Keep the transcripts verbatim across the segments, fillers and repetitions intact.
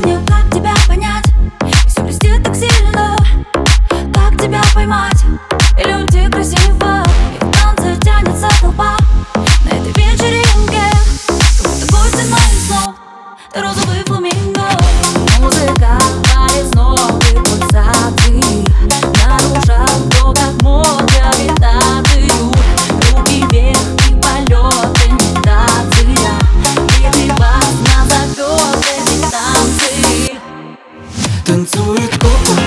помню, как тебя понять. И все блестит так сильно. Как тебя поймать? Или уйти красиво? И в танце тянется толпа на этой вечеринке. Как будто гости моих снов, ты розовый фламинго. Музыка творит новые пульсации, нарушает то, как мог гравитацию. Руки вверх и полет, имитация. Битый бас назовет эти танцы. Танцует кукла,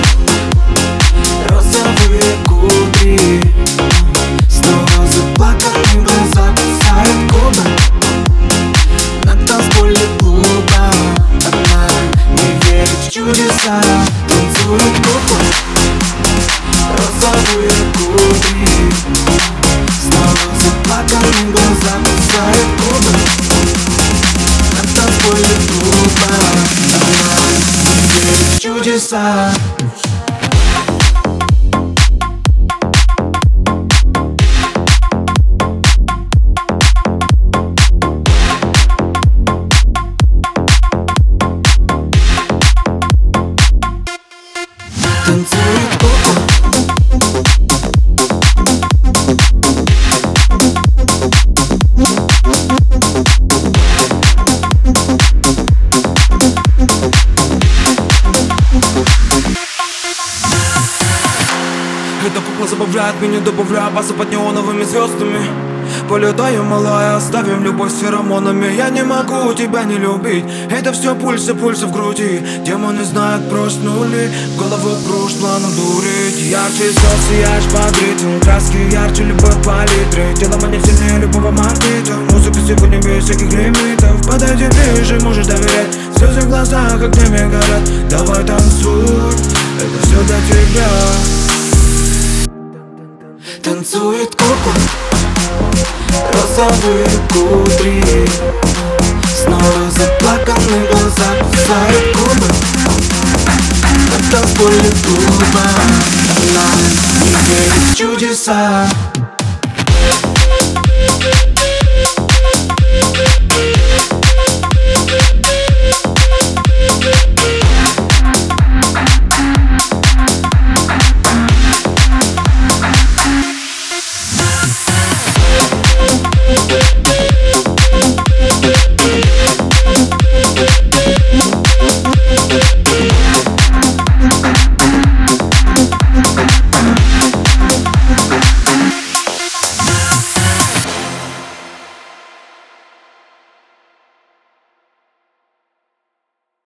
розовые кудри, снова заплаканные глаза кусают губы. На танцполе клуба она не верит в чудеса. Танцует кукла, розовые кудри, снова заплаканные глаза кусают губы. На танцполе клуба она не верит в чудеса. Танцует кукла, эта кукла забавляет меня, добавляя баса под неоновыми звездами. Полетаем, малая, оставим любовь с феромонами. Я не могу тебя не любить, это все пульсы, пульсы в груди. Демоны знают, проснули, в голову круж планом дурить. Ярче звезд сияешь под ритм, краски ярче любой палитры. Тело манит сильнее любого магнита. Музыка сегодня без всяких лимитов. Подойди ближе, можешь доверять. Слезы в глазах огнями горят. Давай танцуй, это все для тебя. танцует кукла, розовые кудри, снова заплаканные глаза кусают губы. На танцполе клуба она не верит в чудеса.